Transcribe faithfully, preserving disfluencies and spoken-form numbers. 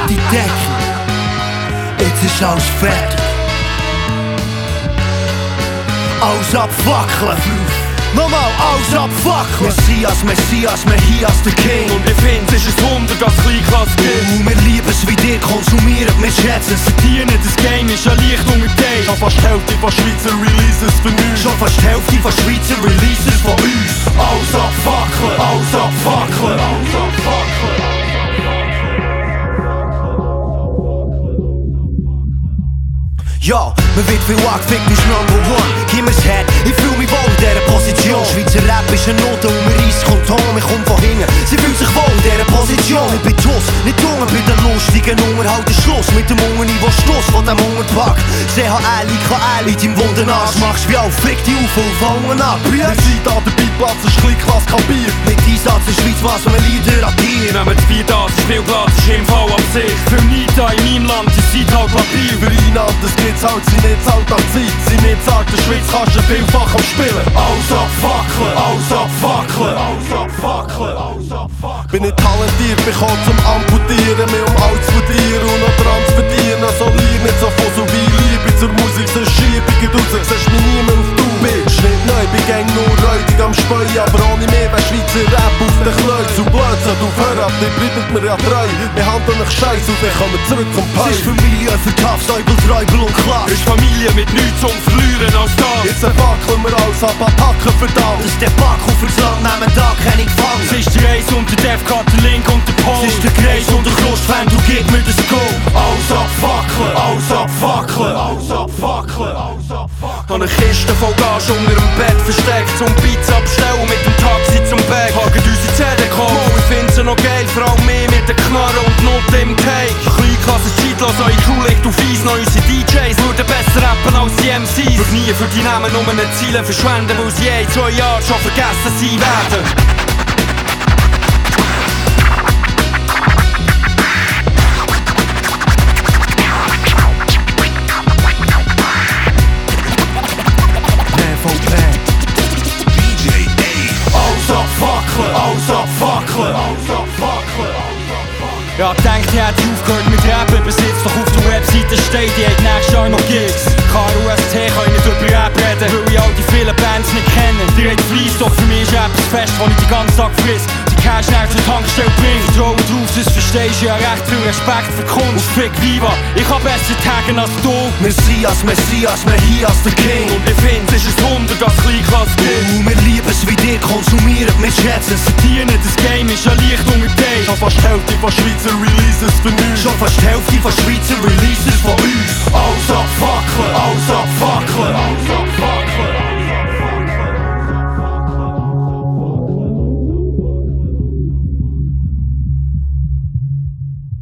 die Decke. Jetzt ist alles fertig. Alles abfackeln. Nochmal, alles abfackeln. Messias, Messias, Messias, der King. Und ich find's, ist es Wunder, dass Kleinklasse gibt. Und wir lieben es wie dir, konsumieren, wir schätzen es. Verdienen, das Game ist ja leicht unterteilt. Schon fast die Hälfte von Schweizer Releases für uns. Schon fast die Hälfte von Schweizer Releases von uns. Alles abfackeln, alles abfackeln, alles abfackeln. Ja, man wird viel angefickt, ist Number One. Gib mir's Head, ich fühl mich wohl in dieser Position. Schweizer Rap ist eine Note und man reisst Konton, ich komm von hinten. Sie fühlt sich wohl in dieser Position. Ich bin Tuss, nicht dumm, bei den lustigen Unterhalt ist Schluss. Mit dem Hungerniveau Stoss von dem Hungerpack. C H L, I K L, in deinem Wundenarsch. Machst wie auf, fick die auf und fangen ab. Wir sind an der Beiplatz, ist Kleinklasse kapiert. Mit Einsatz in Schweiz, was wir Lieder radieren. Nehmen das Bier da, das Spielplatz ist im Fall an sich. Für mich da in meinem Land, das Zeit halt Papier. Für Einnahmen, das geht's halt, sie nicht zahlt nach Zeit. Sie nicht zahlt, der Schweiz kannst du vielfach am Spielen. Alles abfackeln, alles abfackeln, alles abfackeln, alles abfackeln. Bin ich talentiert, mich kann zum Amputieren, mehr um alles zu verdienen und noch dran zu verdienen. Also lieb nicht so voll, so wie Liebe zur Musik, so schiebe ich raus, siehst mich niemand auf du bist. Nicht neu, bin gäng nur räudig am Speuen, aber ohne mehr wär Schweizer Rap auf den Kleid. Zu blöd, so du hör ab, die bleibt mir ja treu. Wir handeln nicht scheiß und wir kommen zurück zum Pai. Es ist Familie für Kaff, Säubel, Treubel und Klapp. Ist Familie mit nichts zum Verlieren als das. Jetzt entwackeln wir alles ab, attacken verdammt. Das ist der Backel fürs Land, nehmen da keine Gefangen. Es ist der Reis und der Defcat, der Link und der Pol. Es ist der Kreis und der Klostfan, du gib mir das Go. Alles abfackeln, alles abfackeln, alles abfackeln, alles abfackeln. Habe eine Kiste voll Gas unter dem Bett versteckt, zum Pizza abstellen mit dem Taxi zum Bag. Hagen unsere C D gekauft, ich find's noch geil, vor allem mehr mit der Knarre und Not im Cake. Kleinklasse ist zeitlos, eure Crew liegt auf Eis, noch unsere D Js würden besser rappen als die M Cs. Würde nie für die Namen um eine Ziele verschwenden, weil sie in zwei Jahren schon vergessen sein werden. Alles abfackeln, alles abfackeln. Ja, denkt, ihr hättet aufgehört mit Rappen, bis jetzt doch auf der Webseite steht, ihr habt nächstes Jahr noch Gigs. K R U S T kann ich nicht über Rap reden, weil ich all die vielen Bands nicht kenne. Ihr habt Fleiss, doch für mich ist etwas fest, das ich den ganzen Tag friss. Die Cash näher zur Tankstelle bringt. Vertrauen drauf, das verstehst du ja recht viel Respekt für Kunst. Und Fick Viva, ich kann besser taggen als du. Messias, Messias, Messias, der King. Und ich find's, ist es Wunder, dass Kleinklasse gibt. Und wir lieben es wie dir, konsumieren, wir schätzen es. Verdienen, das Game ist ja leicht unterteilt. Schon fast die Hälfte von Schweizer Releases für uns. Schon fast die Hälfte von Schweizer Releases